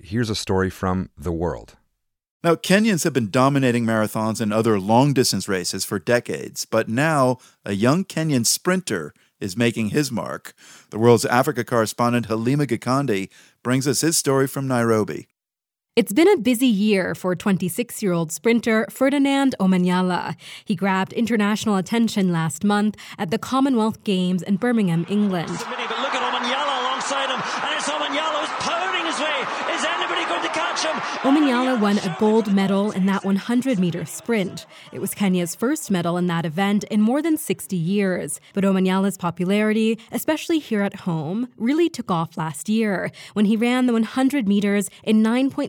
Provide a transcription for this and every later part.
here's a story from The World. Now, Kenyans have been dominating marathons and other long-distance races for decades, but now a young Kenyan sprinter is making his mark. The World's Africa correspondent Halima Gikandi brings us his story from Nairobi. It's been a busy year for 26-year-old sprinter Ferdinand Omanyala. He grabbed international attention last month at the Commonwealth Games in Birmingham, England. But look at Omanyala alongside him, and it's Omanyala who's powering his way. Is anybody going to catch him? Omanyala won a gold medal in that 100-meter sprint. It was Kenya's first medal in that event in more than 60 years. But Omanyala's popularity, especially here at home, really took off last year when he ran the 100 meters in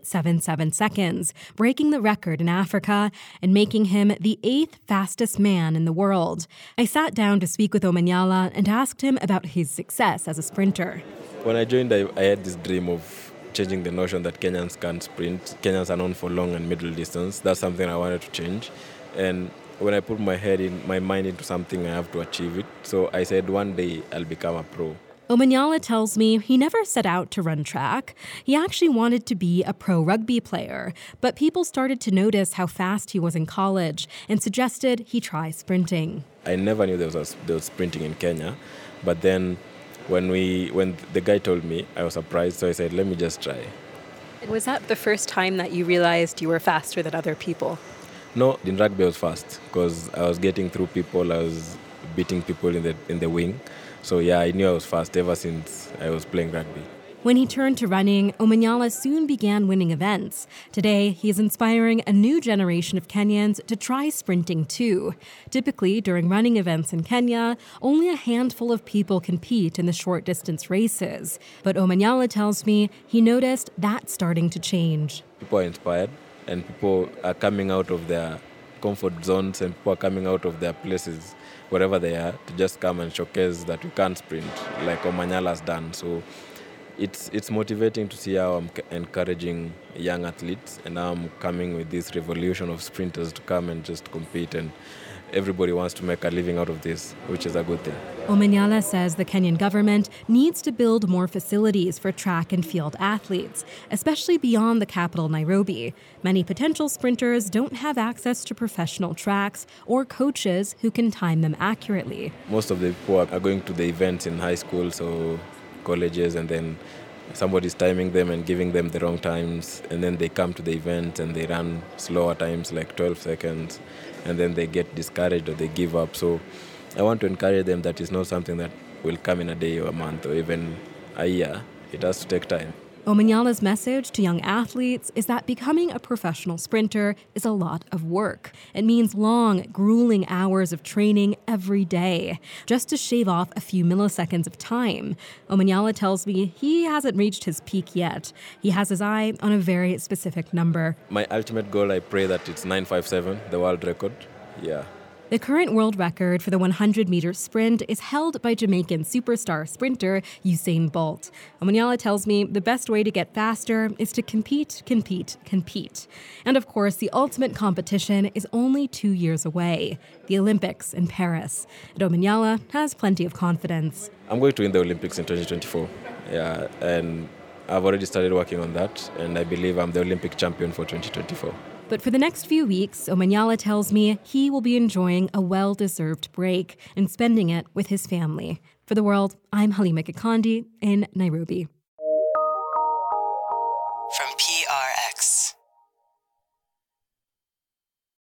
9.77 seconds, breaking the record in Africa and making him the 8th fastest man in the world. I sat down to speak with Omanyala and asked him about his success as a sprinter. When I joined, I had this dream of changing the notion that Kenyans can't sprint. Kenyans are known for long and middle distance. That's something I wanted to change. And when I put my mind into something, I have to achieve it. So I said one day I'll become a pro. Omanyala tells me he never set out to run track. He actually wanted to be a pro rugby player, but people started to notice how fast he was in college and suggested he try sprinting. I never knew there was sprinting in Kenya, but then when the guy told me, I was surprised, so I said, let me just try. Was that the first time that you realized you were faster than other people? No, in rugby I was fast because I was getting through people, I was beating people in the wing. So yeah, I knew I was fast ever since I was playing rugby. When he turned to running, Omanyala soon began winning events. Today, he is inspiring a new generation of Kenyans to try sprinting too. Typically, during running events in Kenya, only a handful of people compete in the short-distance races. But Omanyala tells me he noticed that's starting to change. People are inspired, and people are coming out of their comfort zones, and people are coming out of their places, wherever they are, to just come and showcase that we can sprint, like Omanyala's done. So it's motivating to see how I'm encouraging young athletes, and now I'm coming with this revolution of sprinters to come and just compete, and everybody wants to make a living out of this, which is a good thing. Omanyala says the Kenyan government needs to build more facilities for track and field athletes, especially beyond the capital, Nairobi. Many potential sprinters don't have access to professional tracks or coaches who can time them accurately. Most of the people are going to the events in high schools or colleges, and then somebody's timing them and giving them the wrong times, and then they come to the event and they run slower times, like 12 seconds, and then they get discouraged or they give up. So I want to encourage them that it's not something that will come in a day or a month or even a year. It has to take time. Omanyala's message to young athletes is that becoming a professional sprinter is a lot of work. It means long, grueling hours of training every day, just to shave off a few milliseconds of time. Omanyala tells me he hasn't reached his peak yet. He has his eye on a very specific number. My ultimate goal, I pray that it's 9:57, the world record. Yeah. The current world record for the 100-meter sprint is held by Jamaican superstar sprinter Usain Bolt. Omanyala tells me the best way to get faster is to compete. And of course, the ultimate competition is only 2 years away, the Olympics in Paris. And Omanyala has plenty of confidence. I'm going to win the Olympics in 2024. Yeah, and I've already started working on that, and I believe I'm the Olympic champion for 2024. But for the next few weeks, Omanyala tells me he will be enjoying a well-deserved break and spending it with his family. For The World, I'm Halima Gikandi in Nairobi. From PRX.